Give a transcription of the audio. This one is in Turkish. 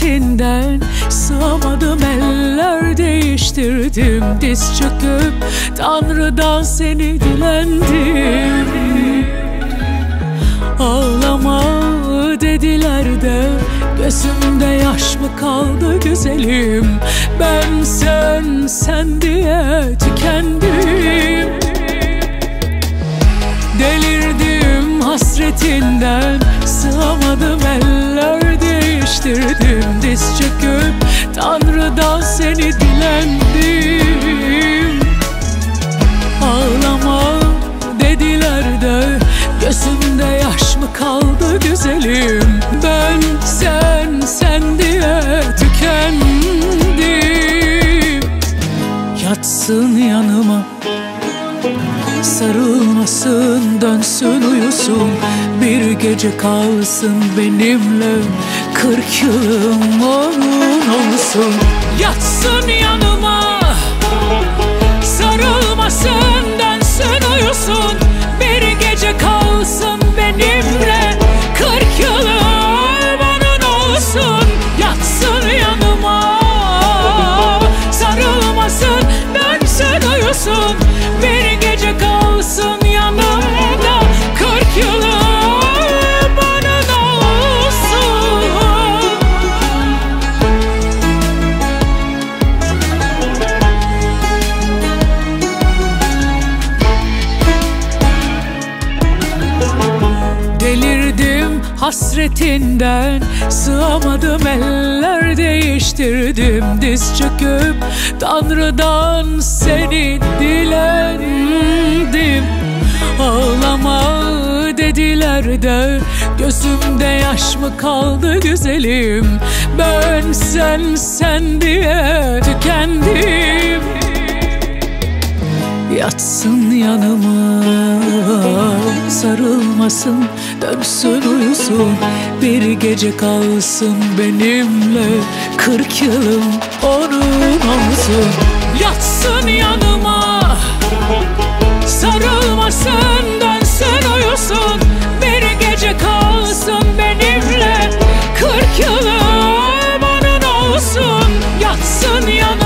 hasretinden sığamadım, eller değiştirdim. Diz çöküp Tanrı'dan seni dilendim. Ağlama dediler de gözümde yaş mı kaldı güzelim? Ben sen diye tükendim. Delirdim hasretinden, sığamadım, eller değiştirdim. Diz çöküp Tanrı'dan seni dilendim. Ağlama dediler de gözümde yaş mı kaldı güzelim? Ben sen diye tükendim. Yatsın yanıma, sarılmasın, dönsün uyusun, bir gece kalsın benimle, 40 yılım onun olsun. Yatsın yanıma, sarılmasın, dönsün uyusun, bir gece kalsın benimle, 40 yılım onun olsun. Yatsın yanıma, sarılmasın, dönsün uyusun, bir gece kalsın yanımda, 40 yılım onun olsun. Delirdim hasretinden, sığamadım, eller değiştirdim. Diz çöküp Tanrı'dan seni dilendim. Ağlama dediler de gözümde yaş mı kaldı güzelim? Ben sen diye tükendim. Yatsın yanıma, sarılmasın, dönsün uyusun, bir gece kalsın benimle, 40 yılım onun olsun. Yatsın yanıma, sarılmasın, dönsün uyusun, bir gece kalsın benimle, 40 yılım onun olsun. Yatsın yanıma,